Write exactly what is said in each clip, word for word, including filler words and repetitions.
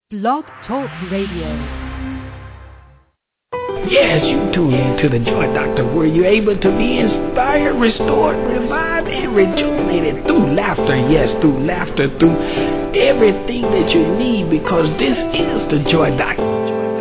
Blog Talk Radio. Yes, you tune in to the Joy Doctor, where you're able to be inspired, restored, revived, and rejuvenated through laughter. Yes, through laughter, through everything that you need, because this is the Joy Doctor.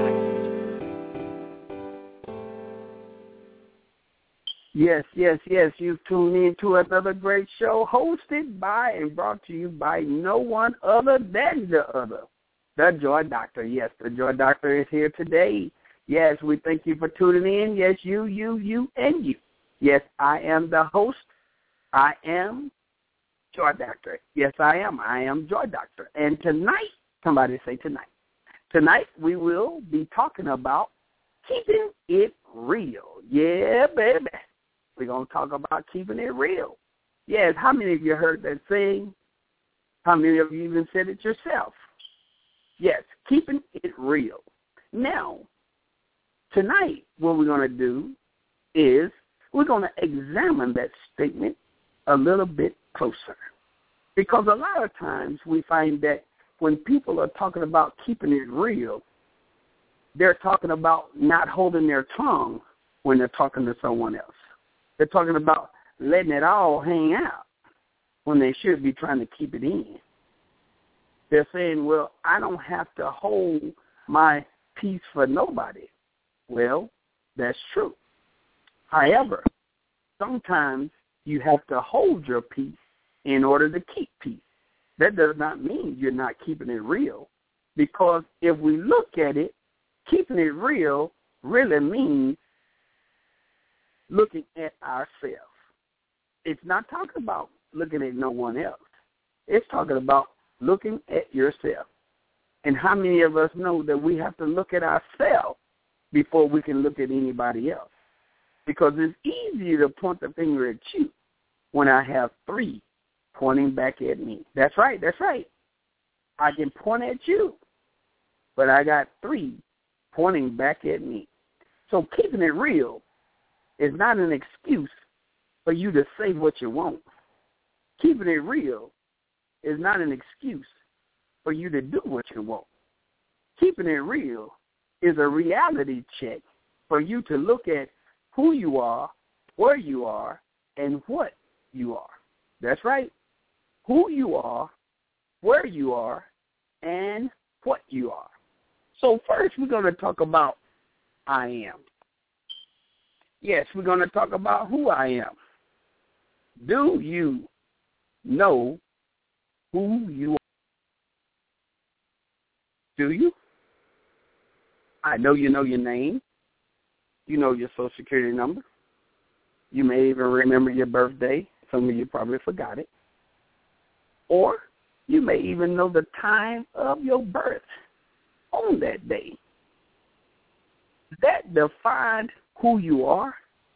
Yes, yes, yes. You tune in to another great show hosted by and brought to you by no one other than the other, the Joy Doctor. Yes, the Joy Doctor is here today. Yes, we thank you for tuning in. Yes, you, you, you, and you. Yes, I am the host. I am Joy Doctor. Yes, I am. I am Joy Doctor. And tonight, somebody say tonight. Tonight we will be talking about keeping it real. Yeah, baby. We're going to talk about keeping it real. Yes, how many of you heard that saying? How many of you even said it yourself? Yes, keeping it real. Now, tonight what we're going to do is we're going to examine that statement a little bit closer. Because a lot of times we find that when people are talking about keeping it real, they're talking about not holding their tongue when they're talking to someone else. They're talking about letting it all hang out when they should be trying to keep it in. They're saying, well, I don't have to hold my peace for nobody. Well, that's true. However, sometimes you have to hold your peace in order to keep peace. That does not mean you're not keeping it real, because if we look at it, keeping it real really means looking at ourselves. It's not talking about looking at no one else. It's talking about looking at yourself. And how many of us know that we have to look at ourselves before we can look at anybody else? Because it's easier to point the finger at you when I have three pointing back at me. That's right, that's right. I can point at you, but I got three pointing back at me. So keeping it real is not an excuse for you to say what you want. Keeping it real is not an excuse for you to do what you want. Keeping it real is a reality check for you to look at who you are, where you are, and what you are. That's right. Who you are, where you are, and what you are. So first we're going to talk about I am. Yes, we're going to talk about who I am. Do you know who you are? Do you? I know you know your name. You know your social security number. You may even remember your birthday. Some of you probably forgot it. Or you may even know the time of your birth on that day. That defines who you are?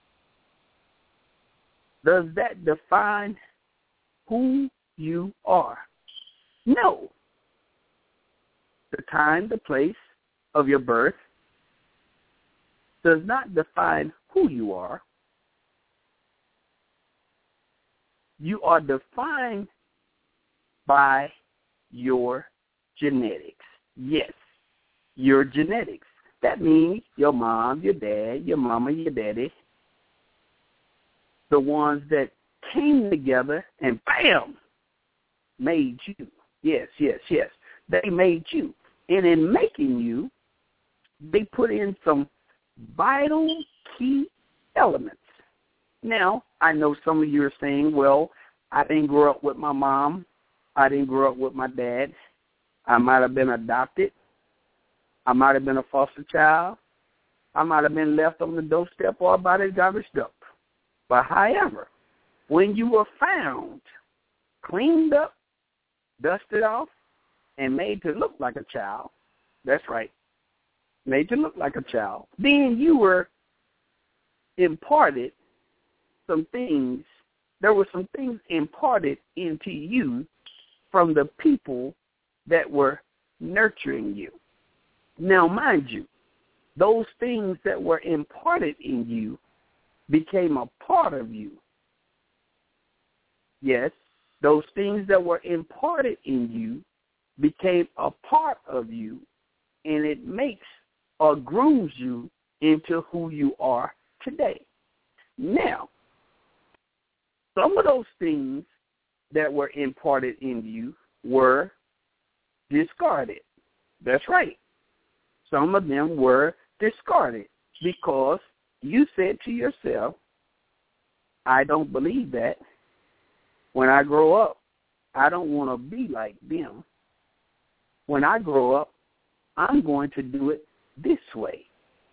Does that define who you are? No. The time, the place of your birth does not define who you are. You are defined by your genetics. Yes, your genetics. That means your mom, your dad, your mama, your daddy, the ones that came together and bam, made you. Yes, yes, yes. They made you. And in making you, they put in some vital key elements. Now, I know some of you are saying, well, I didn't grow up with my mom. I didn't grow up with my dad. I might have been adopted. I might have been a foster child. I might have been left on the doorstep or by the garbage dump. But however, when you were found, cleaned up, dusted off, and made to look like a child, that's right, made to look like a child, then you were imparted some things. There were some things imparted into you from the people that were nurturing you. Now, mind you, those things that were imparted in you became a part of you. Yes, those things that were imparted in you became a part of you, and it makes or grooms you into who you are today. Now, some of those things that were imparted in you were discarded. That's right. Some of them were discarded because you said to yourself, I don't believe that. When I grow up, I don't want to be like them. When I grow up, I'm going to do it this way.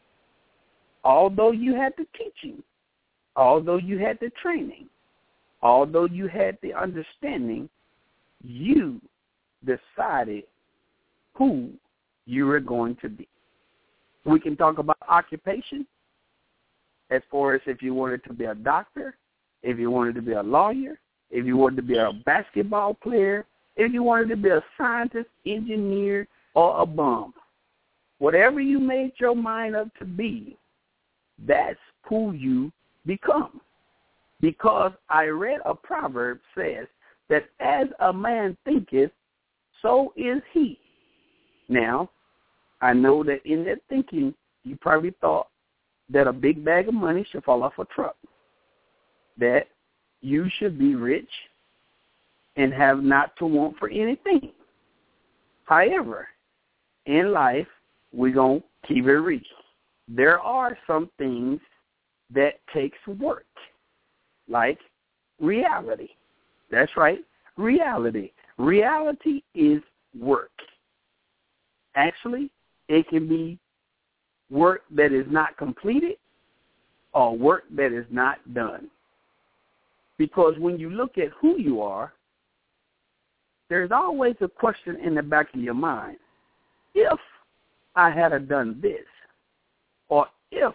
Although you had the teaching, although you had the training, although you had the understanding, you decided who you were going to be. We can talk about occupation as far as if you wanted to be a doctor, if you wanted to be a lawyer, if you wanted to be a basketball player, if you wanted to be a scientist, engineer, or a bum. Whatever you made your mind up to be, that's who you become. Because I read a proverb says that as a man thinketh, so is he. Now, I know that in that thinking, you probably thought that a big bag of money should fall off a truck, that you should be rich and have not to want for anything. However, in life, we're going to keep it real. There are some things that takes work, like reality. That's right, reality. Reality is work. Actually, it can be work that is not completed or work that is not done. Because when you look at who you are, there's always a question in the back of your mind. If I had done this, or if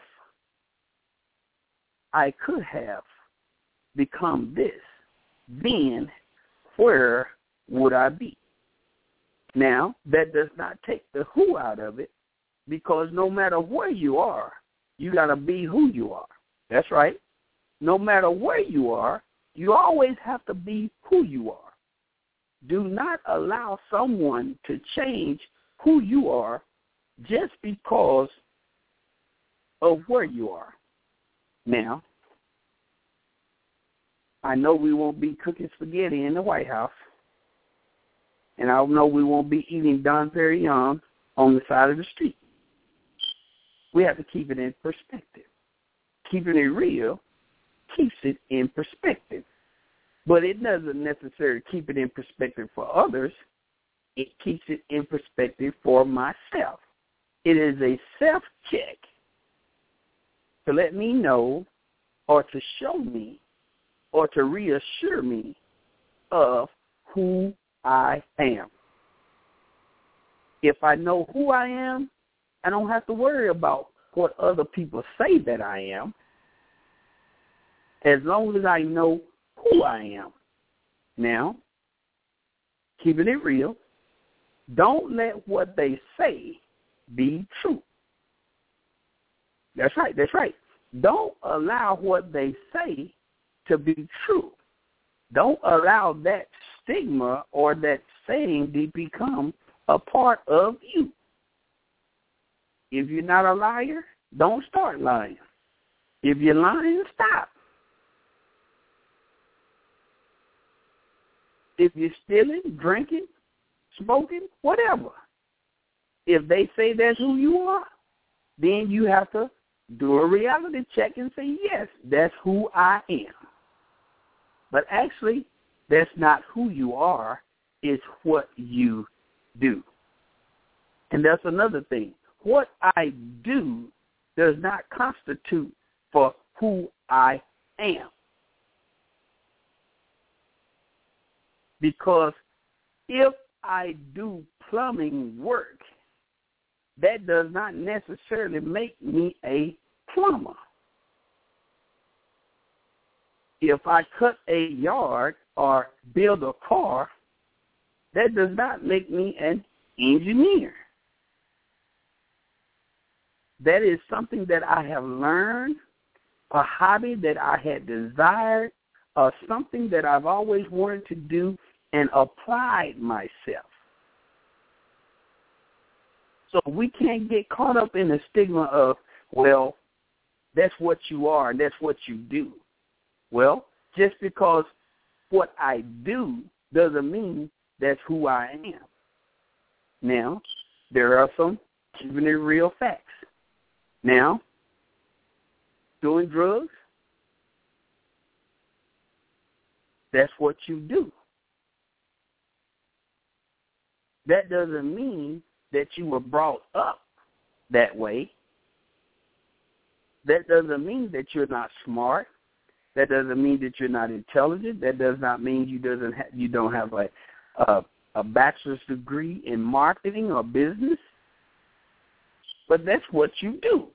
I could have become this, then where would I be? Now, that does not take the who out of it, because no matter where you are, you got to be who you are. That's right. No matter where you are, you always have to be who you are. Do not allow someone to change who you are just because of where you are. Now, I know we won't be cooking spaghetti in the White House, and I know we won't be eating Don Perignon on the side of the street. We have to keep it in perspective. Keeping it real keeps it in perspective. But it doesn't necessarily keep it in perspective for others. It keeps it in perspective for myself. It is a self-check to let me know or to show me or to reassure me of who I am. If I know who I am, I don't have to worry about what other people say that I am, as long as I know who I am. Now, keeping it real, don't let what they say be true. That's right, that's right. Don't allow what they say to be true. Don't allow that stigma or that saying to become a part of you. If you're not a liar, don't start lying. If you're lying, stop. If you're stealing, drinking, smoking, whatever, if they say that's who you are, then you have to do a reality check and say, yes, that's who I am. But actually, that's not who you are. It's what you do. And that's another thing. What I do does not constitute for who I am. Because if I do plumbing work, that does not necessarily make me a plumber. If I cut a yard or build a car, that does not make me an engineer. That is something that I have learned, a hobby that I had desired, or something that I've always wanted to do and applied myself. So we can't get caught up in the stigma of, well, that's what you are and that's what you do. Well, just because what I do doesn't mean that's who I am. Now, there are some keeping it real facts. Now, doing drugs, that's what you do. That doesn't mean that you were brought up that way. That doesn't mean that you're not smart. That doesn't mean that you're not intelligent. That does not mean you doesn't ha- you don't have a, a a bachelor's degree in marketing or business. But that's what you do.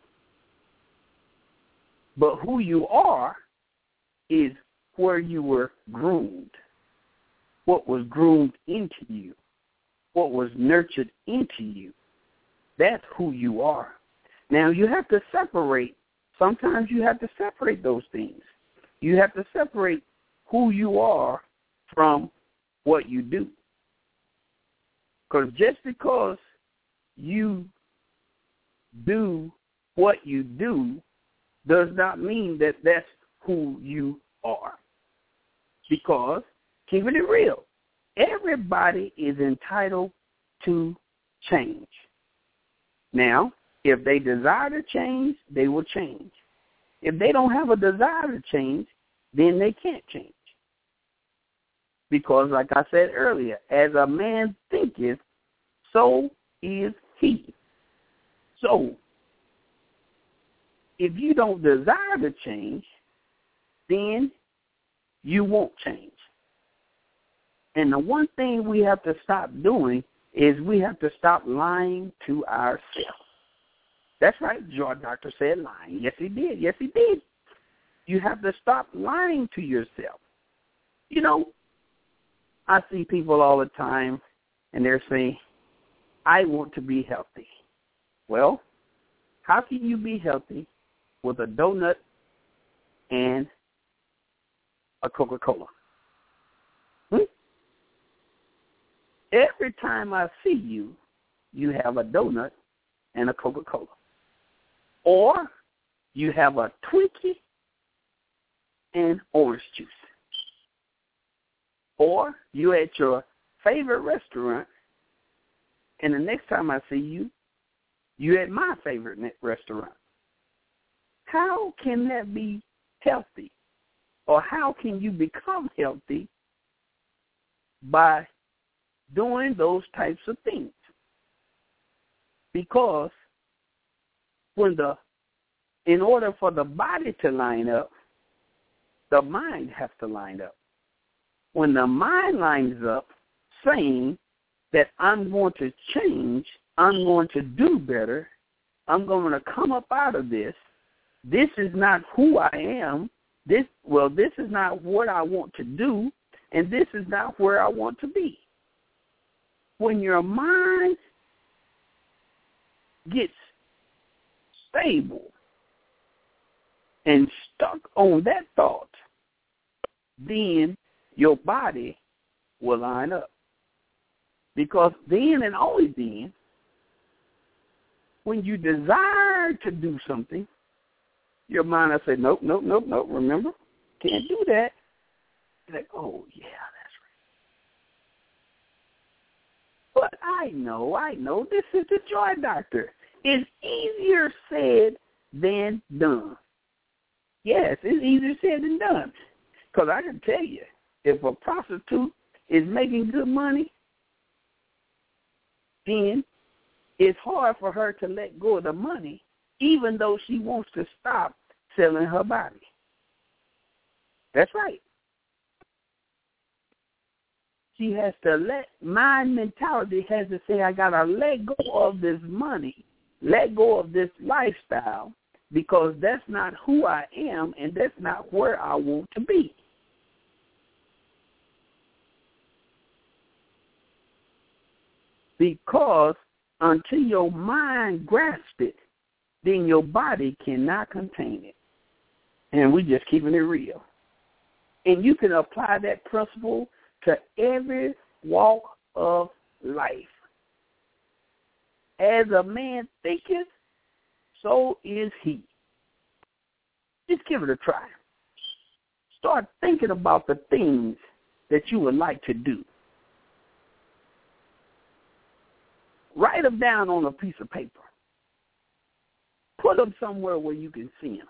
But who you are is where you were groomed, what was groomed into you, what was nurtured into you. That's who you are. Now, you have to separate. Sometimes you have to separate those things. You have to separate who you are from what you do. Because just because you do what you do does not mean that that's who you are. Because, keeping it real, everybody is entitled to change. Now, if they desire to change, they will change. If they don't have a desire to change, then they can't change. Because, like I said earlier, as a man thinketh, so is he. So, if you don't desire to change, then you won't change. And the one thing we have to stop doing is we have to stop lying to ourselves. That's right, Joy Doctor said lying. Yes, he did. Yes, he did. You have to stop lying to yourself. You know, I see people all the time, and they're saying, I want to be healthy. Well, how can you be healthy with a donut and a Coca-Cola? Hmm? Every time I see you, you have a donut and a Coca-Cola. Or you have a Twinkie and orange juice. Or you're at your favorite restaurant, and the next time I see you, you're at my favorite restaurant. How can that be healthy? Or how can you become healthy by doing those types of things? Because when the, in order for the body to line up, the mind has to line up. When the mind lines up saying that I'm going to change, I'm going to do better, I'm going to come up out of this, this is not who I am, this well, this is not what I want to do, and this is not where I want to be. When your mind gets stable and stuck on that thought, then your body will line up. Because then and only then, when you desire to do something, your mind will say, nope, nope, nope, nope, remember, can't do that. You're like, oh, yeah, that's right. But I know, I know, this is the Joy Doctor. It's easier said than done. Yes, it's easier said than done. Because I can tell you, if a prostitute is making good money, then it's hard for her to let go of the money, even though she wants to stop selling her body. That's right. She has to let, my mentality has to say, I got to let go of this money, let go of this lifestyle, because that's not who I am and that's not where I want to be. Because until your mind grasps it, then your body cannot contain it. And we're just keeping it real. And you can apply that principle to every walk of life. as a man thinketh, so is he. Just give it a try. Start thinking about the things that you would like to do. Write them down on a piece of paper. Put them somewhere where you can see them.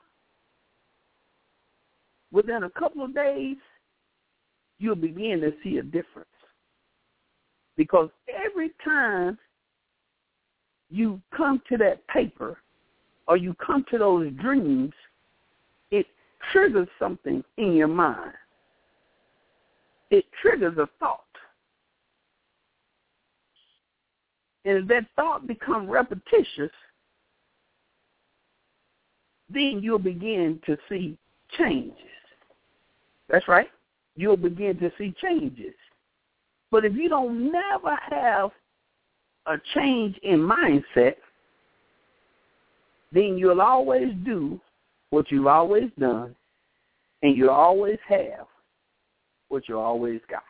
Within a couple of days, you'll begin to see a difference. Because every time you come to that paper or you come to those dreams, it triggers something in your mind. It triggers a thought. And if that thought becomes repetitious, then you'll begin to see changes. That's right. You'll begin to see changes. But if you don't never have a change in mindset, then you'll always do what you've always done, and you'll always have what you always got.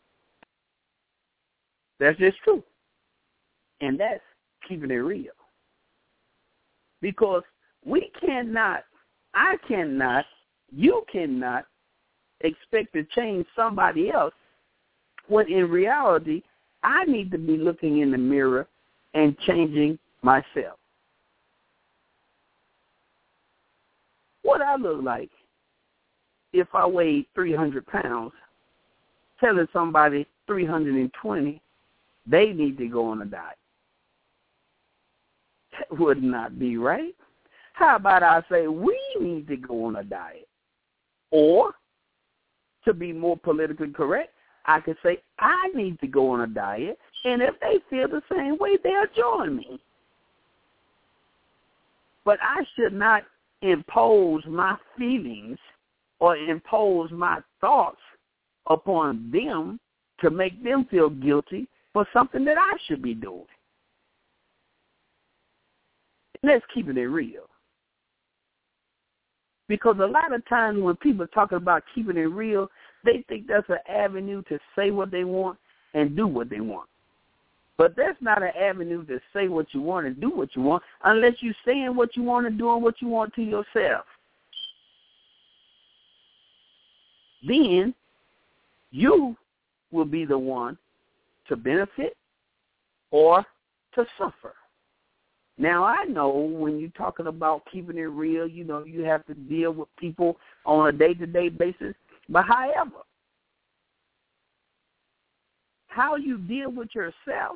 That's just true. And that's keeping it real. Because we cannot, I cannot, you cannot expect to change somebody else when in reality, I need to be looking in the mirror and changing myself. What I look like if I weighed three hundred pounds, telling somebody three hundred twenty, they need to go on a diet. That would not be right. How about I say we need to go on a diet? Or, to be more politically correct, I could say I need to go on a diet, and if they feel the same way, they'll join me. But I should not impose my feelings or impose my thoughts upon them to make them feel guilty for something that I should be doing. Let's keep it real. Because a lot of times when people are talking about keeping it real, they think that's an avenue to say what they want and do what they want. But that's not an avenue to say what you want and do what you want unless you're saying what you want and doing what you want to yourself. Then you will be the one to benefit or to suffer. Now, I know when you're talking about keeping it real, you know, you have to deal with people on a day-to-day basis. But however, how you deal with yourself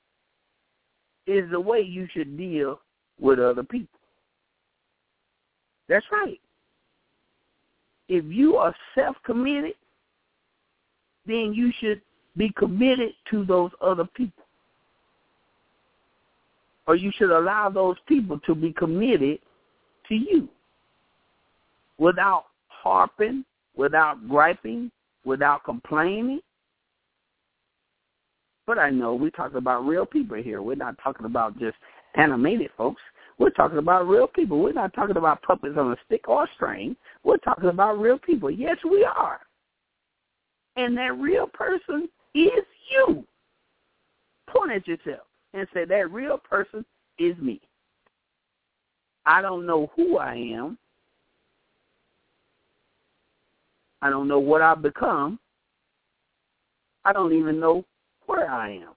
is the way you should deal with other people. That's right. If you are self-committed, then you should be committed to those other people. Or you should allow those people to be committed to you without harping, without griping, without complaining. But I know we're talking about real people here. We're not talking about just animated folks. We're talking about real people. We're not talking about puppets on a stick or a string. We're talking about real people. Yes, we are. And that real person is you. Point at yourself and say, that real person is me. I don't know who I am. I don't know what I've become. I don't even know where I am.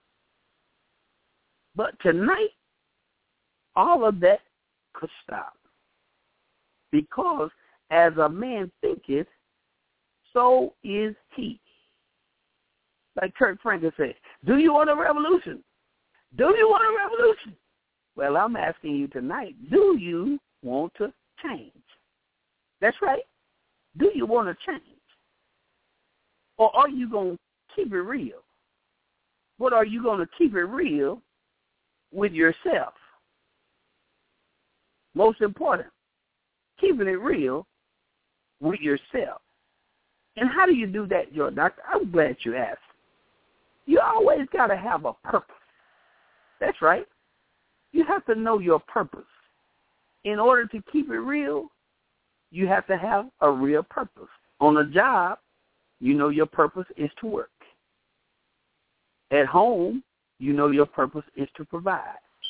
But tonight, all of that could stop. Because as a man thinketh, so is he. Like Kirk Franklin said, do you want a revolution? Do you want a revolution? Well, I'm asking you tonight, do you want to change? That's right. Do you want to change? Or are you going to keep it real? What are you going to keep it real with yourself? Most important, keeping it real with yourself. And how do you do that, your doctor? I'm glad you asked. You always got to have a purpose. That's right. You have to know your purpose. In order to keep it real, you have to have a real purpose. On a job, you know your purpose is to work. At home, you know your purpose is to provide.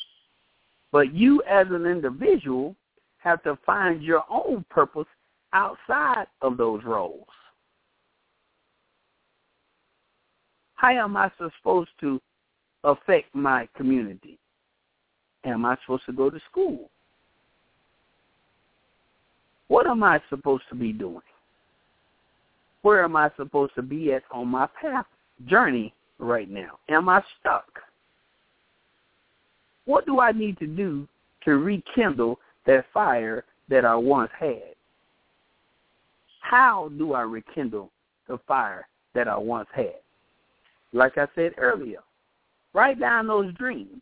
But you as an individual have to find your own purpose outside of those roles. How am I supposed to affect my community? Am I supposed to go to school? What am I supposed to be doing? Where am I supposed to be at on my path journey right now? Am I stuck? What do I need to do to rekindle that fire that I once had? How do I rekindle the fire that I once had? Like I said earlier, write down those dreams.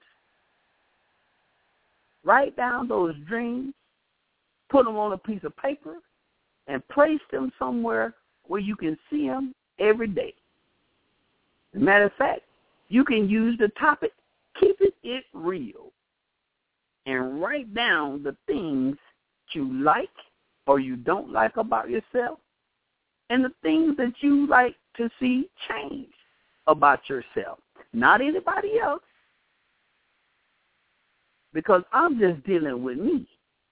Write down those dreams, put them on a piece of paper, and place them somewhere where you can see them every day. As a matter of fact, you can use the topic, keep it, it real, and write down the things you like or you don't like about yourself and the things that you like to see change about yourself, not anybody else, because I'm just dealing with me.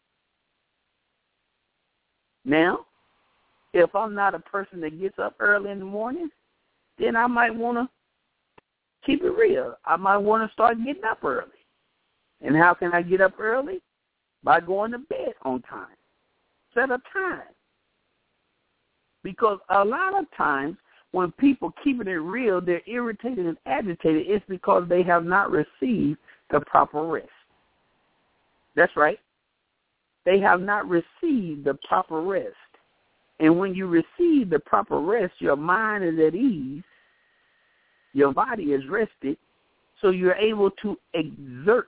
Now, if I'm not a person that gets up early in the morning, then I might want to keep it real. I might want to start getting up early. And how can I get up early? By going to bed on time. Set a time. Because a lot of times when people keeping it real, they're irritated and agitated. It's because they have not received the proper rest. That's right. They have not received the proper rest. And when you receive the proper rest, your mind is at ease, your body is rested, so you're able to exert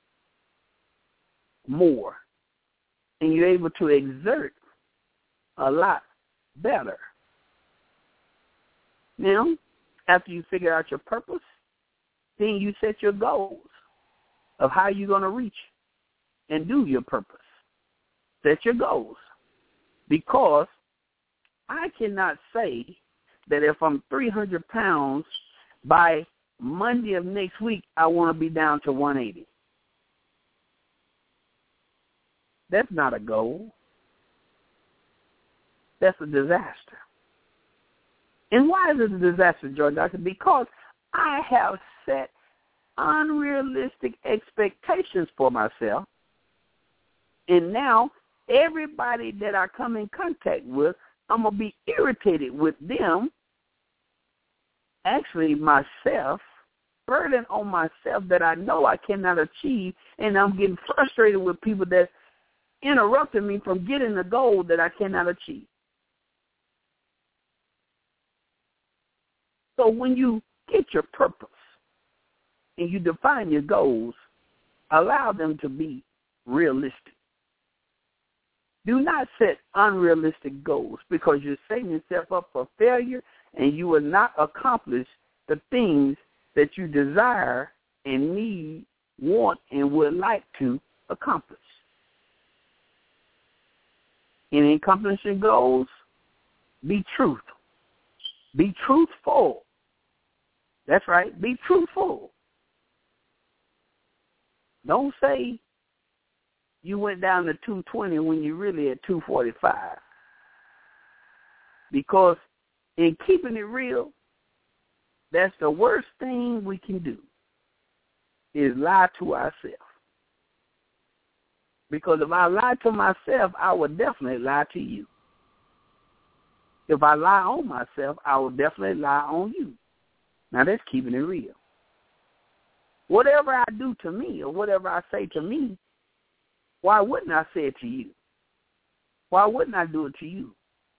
more. And you're able to exert a lot better. Now, after you figure out your purpose, then you set your goals of how you're going to reach and do your purpose. Set your goals. Because I cannot say that if I'm three hundred pounds, by Monday of next week, I want to be down to one eighty. That's not a goal. That's a disaster. And why is it a disaster, George Doctor? Because I have set unrealistic expectations for myself. And now everybody that I come in contact with, I'm going to be irritated with them, actually myself, burden on myself that I know I cannot achieve, and I'm getting frustrated with people that interrupting me from getting the goal that I cannot achieve. So when you get your purpose and you define your goals, allow them to be realistic. Do not set unrealistic goals because you're setting yourself up for failure and you will not accomplish the things that you desire and need, want, and would like to accomplish. In accomplishing goals, be truthful. Be truthful. That's right. Be truthful. Don't say you went down to two twenty when you're really at two forty-five. Because in keeping it real, that's the worst thing we can do, is lie to ourselves. Because if I lie to myself, I would definitely lie to you. If I lie on myself, I will definitely lie on you. Now, that's keeping it real. Whatever I do to me or whatever I say to me, why wouldn't I say it to you? Why wouldn't I do it to you?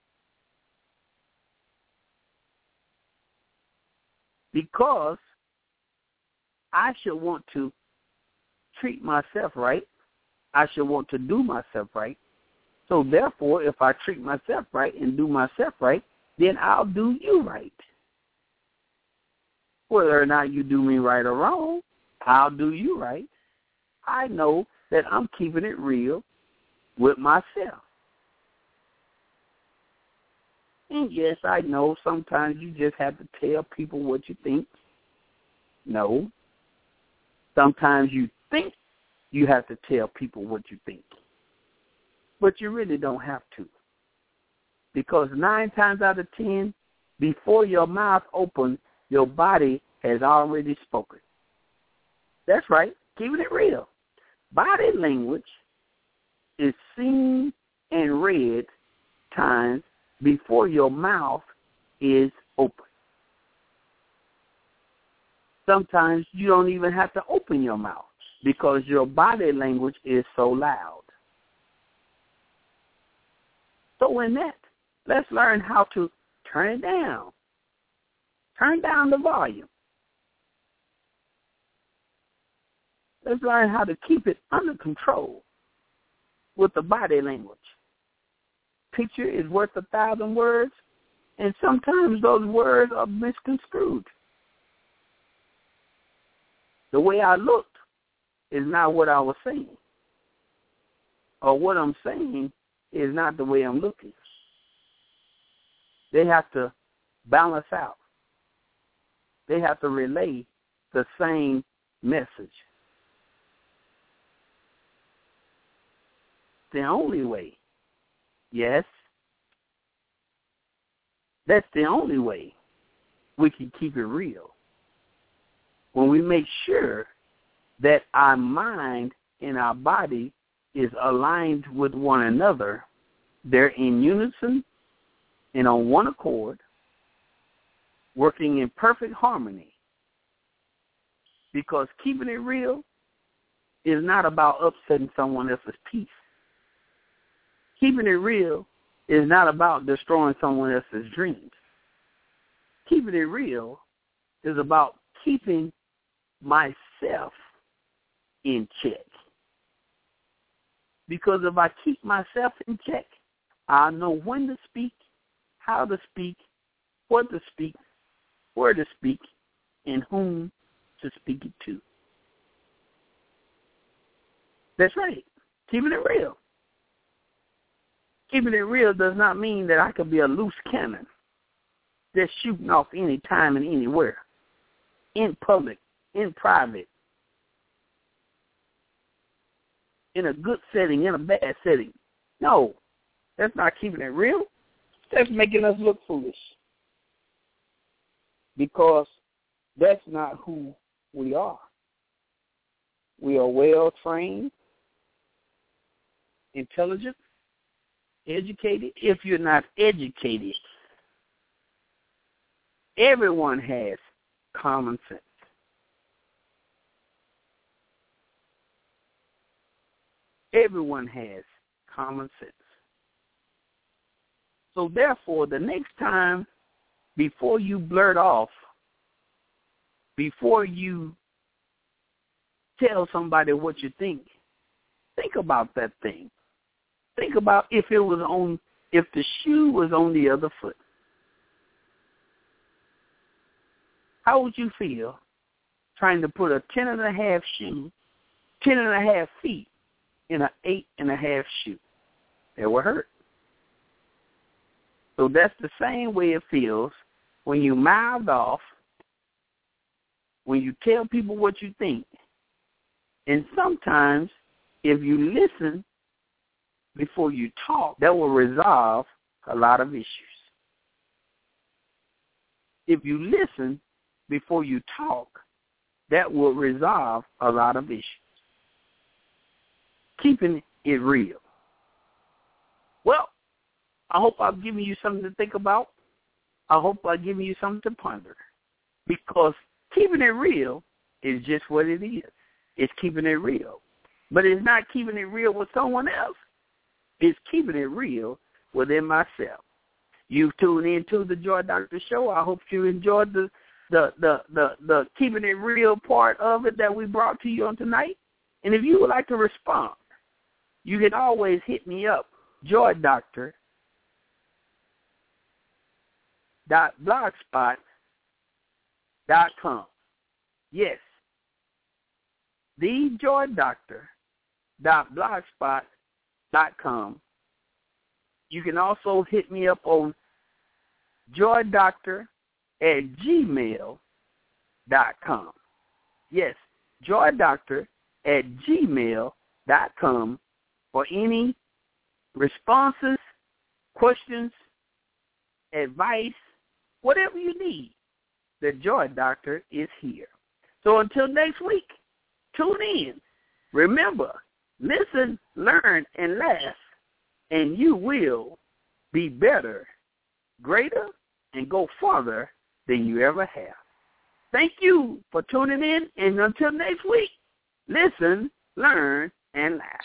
Because I should want to treat myself right. I should want to do myself right. So therefore, if I treat myself right and do myself right, then I'll do you right. Whether or not you do me right or wrong, I'll do you right. I know that I'm keeping it real with myself. And yes, I know sometimes you just have to tell people what you think. No. Sometimes you think you have to tell people what you think. But you really don't have to. Because nine times out of ten, before your mouth opens, your body has already spoken. That's right. Keeping it real. Body language is seen and read times before your mouth is open. Sometimes you don't even have to open your mouth because your body language is so loud. So in that, let's learn how to turn it down. Turn down the volume. Let's learn how to keep it under control with the body language. Picture is worth a thousand words, and sometimes those words are misconstrued. The way I looked is not what I was saying. Or what I'm saying is not the way I'm looking. They have to balance out. They have to relay the same message. The only way, yes, that's the only way we can keep it real. When we make sure that our mind and our body is aligned with one another, they're in unison and on one accord, working in perfect harmony. Because keeping it real is not about upsetting someone else's peace. Keeping it real is not about destroying someone else's dreams. Keeping it real is about keeping myself in check. Because if I keep myself in check, I'll know when to speak, how to speak, what to speak, where to speak, and whom to speak it to. That's right. Keeping it real. Keeping it real does not mean that I could be a loose cannon just shooting off any time and anywhere, in public, in private, in a good setting, in a bad setting. No, that's not keeping it real. That's making us look foolish. Because that's not who we are. We are well-trained, intelligent, educated. If you're not educated, everyone has common sense. Everyone has common sense. So therefore, the next time, before you blurt off, before you tell somebody what you think, think about that thing. Think about if it was on, if the shoe was on the other foot. How would you feel trying to put a ten and a half shoe, ten and a half feet in an eight and a half shoe? It would hurt. So that's the same way it feels when you mouth off, when you tell people what you think. And sometimes, if you listen before you talk, that will resolve a lot of issues. If you listen before you talk, that will resolve a lot of issues. Keeping it real. Well, I hope I've given you something to think about. I hope I've given you something to ponder. Because keeping it real is just what it is. It's keeping it real. But it's not keeping it real with someone else. It's keeping it real within myself. You've tuned in to the Joy Doctor Show. I hope you enjoyed the, the, the, the, the keeping it real part of it that we brought to you on tonight. And if you would like to respond, you can always hit me up, joy doctor dot blogspot dot com. Yes, the joy doctor dot blogspot dot com. You can also hit me up on joydoctor at gmail dot com. Yes, joydoctor at gmail dot com for any responses, questions, advice, whatever you need. The Joy Doctor is here. So until next week, tune in. Remember, listen, learn, and laugh, and you will be better, greater, and go farther than you ever have. Thank you for tuning in, and until next week, listen, learn, and laugh.